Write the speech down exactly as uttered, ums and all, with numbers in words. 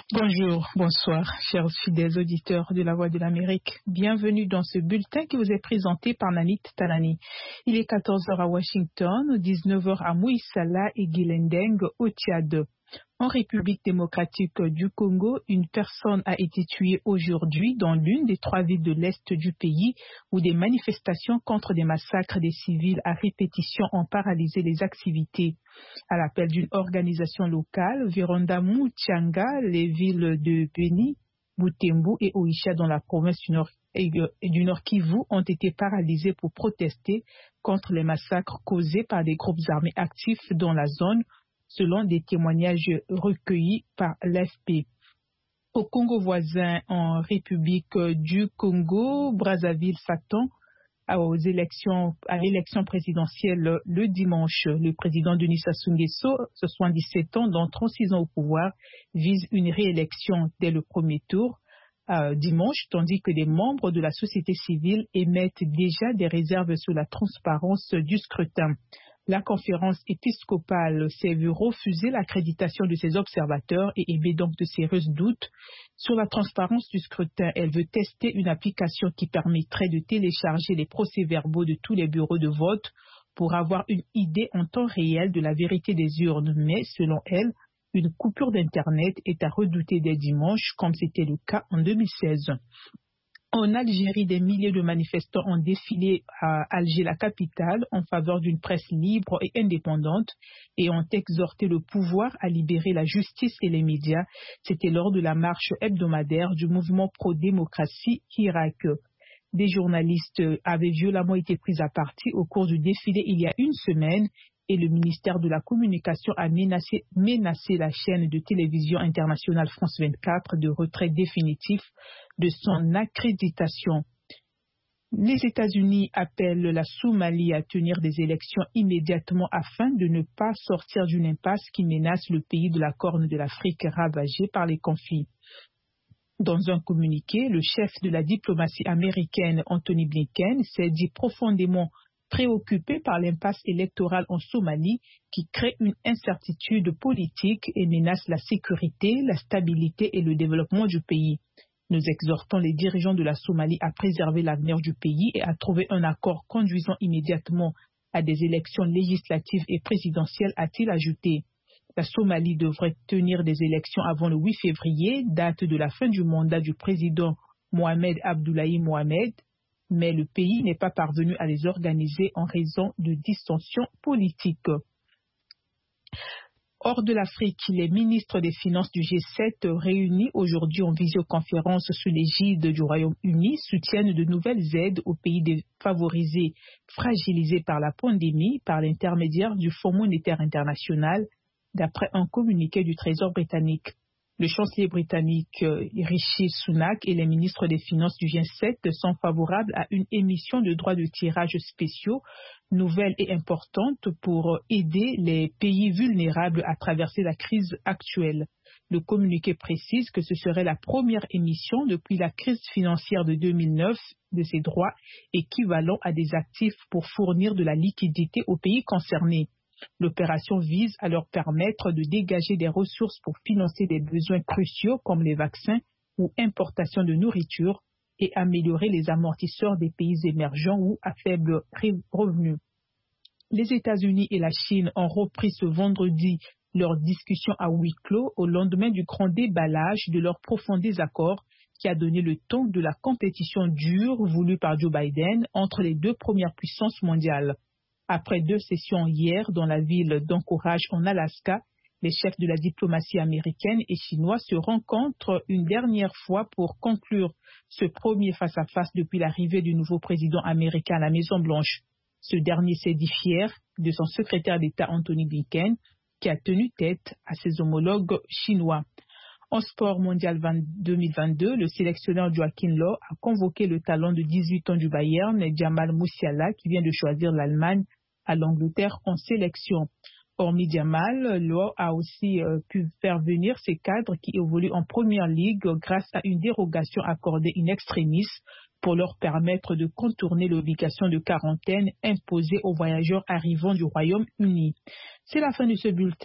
Bonjour, bonsoir, chers fidèles auditeurs de la Voix de l'Amérique. Bienvenue dans ce bulletin qui vous est présenté par Nanit Talani. Il est quatorze heures à Washington, dix-neuf heures à Mouissala et Guilendeng au Tchad. En République démocratique du Congo, une personne a été tuée aujourd'hui dans l'une des trois villes de l'Est du pays où des manifestations contre des massacres des civils à répétition ont paralysé les activités. À l'appel d'une organisation locale, Virondamou, Tchanga, les villes de Beni, Butembo et Oicha dans la province du Nord, et du Nord Kivu ont été paralysées pour protester contre les massacres causés par des groupes armés actifs dans la zone, selon des témoignages recueillis par l'A F P. Au Congo voisin, en République du Congo, Brazzaville s'attend aux élections, à l'élection présidentielle le dimanche. Le président Denis Sassou Nguesso, soixante-dix-sept ans, dont trente-six ans au pouvoir, vise une réélection dès le premier tour euh, dimanche, tandis que des membres de la société civile émettent déjà des réserves sur la transparence du scrutin. La conférence épiscopale s'est vue refuser l'accréditation de ses observateurs et émet donc de sérieux doutes sur la transparence du scrutin. Elle veut tester une application qui permettrait de télécharger les procès-verbaux de tous les bureaux de vote pour avoir une idée en temps réel de la vérité des urnes. Mais selon elle, une coupure d'Internet est à redouter dès dimanche, comme c'était le cas en deux mille seize. En Algérie, des milliers de manifestants ont défilé à Alger, la capitale, en faveur d'une presse libre et indépendante et ont exhorté le pouvoir à libérer la justice et les médias. C'était lors de la marche hebdomadaire du mouvement pro-démocratie Hirak. Des journalistes avaient violemment été pris à partie au cours du défilé il y a une semaine et le ministère de la Communication a menacé, menacé la chaîne de télévision internationale France vingt-quatre de retrait définitif de son accréditation. Les États-Unis appellent la Somalie à tenir des élections immédiatement afin de ne pas sortir d'une impasse qui menace le pays de la Corne de l'Afrique ravagé par les conflits. Dans un communiqué, le chef de la diplomatie américaine, Anthony Blinken, s'est dit profondément préoccupé par l'impasse électorale en Somalie qui crée une incertitude politique et menace la sécurité, la stabilité et le développement du pays. Nous exhortons les dirigeants de la Somalie à préserver l'avenir du pays et à trouver un accord conduisant immédiatement à des élections législatives et présidentielles, a-t-il ajouté. La Somalie devrait tenir des élections avant le huit février, date de la fin du mandat du président Mohamed Abdullahi Mohamed, mais le pays n'est pas parvenu à les organiser en raison de dissensions politiques. Hors de l'Afrique, les ministres des Finances du G sept réunis aujourd'hui en visioconférence sous l'égide du Royaume-Uni soutiennent de nouvelles aides aux pays défavorisés fragilisés par la pandémie par l'intermédiaire du Fonds monétaire international, d'après un communiqué du Trésor britannique. Le chancelier britannique Rishi Sunak et les ministres des Finances du G sept sont favorables à une émission de droits de tirage spéciaux, nouvelle et importante pour aider les pays vulnérables à traverser la crise actuelle. Le communiqué précise que ce serait la première émission depuis la crise financière de deux mille neuf de ces droits équivalents à des actifs pour fournir de la liquidité aux pays concernés. L'opération vise à leur permettre de dégager des ressources pour financer des besoins cruciaux comme les vaccins ou importation de nourriture et améliorer les amortisseurs des pays émergents ou à faible revenu. Les États-Unis et la Chine ont repris ce vendredi leurs discussions à huis clos au lendemain du grand déballage de leur profond désaccord qui a donné le ton de la compétition dure voulue par Joe Biden entre les deux premières puissances mondiales. Après deux sessions hier dans la ville d'Anchorage en Alaska, les chefs de la diplomatie américaine et chinois se rencontrent une dernière fois pour conclure ce premier face-à-face depuis l'arrivée du nouveau président américain à la Maison-Blanche. Ce dernier s'est dit fier de son secrétaire d'État Anthony Blinken, qui a tenu tête à ses homologues chinois. En sport mondial deux mille vingt-deux, le sélectionneur Joachim Löw a convoqué le talent de dix-huit ans du Bayern, Jamal Musiala, qui vient de choisir l'Allemagne à l'Angleterre en sélection. Hormis Jamal, Löw a aussi euh, pu faire venir ses cadres qui évoluent en première ligue grâce à une dérogation accordée in extremis pour leur permettre de contourner l'obligation de quarantaine imposée aux voyageurs arrivant du Royaume-Uni. C'est la fin de ce bulletin.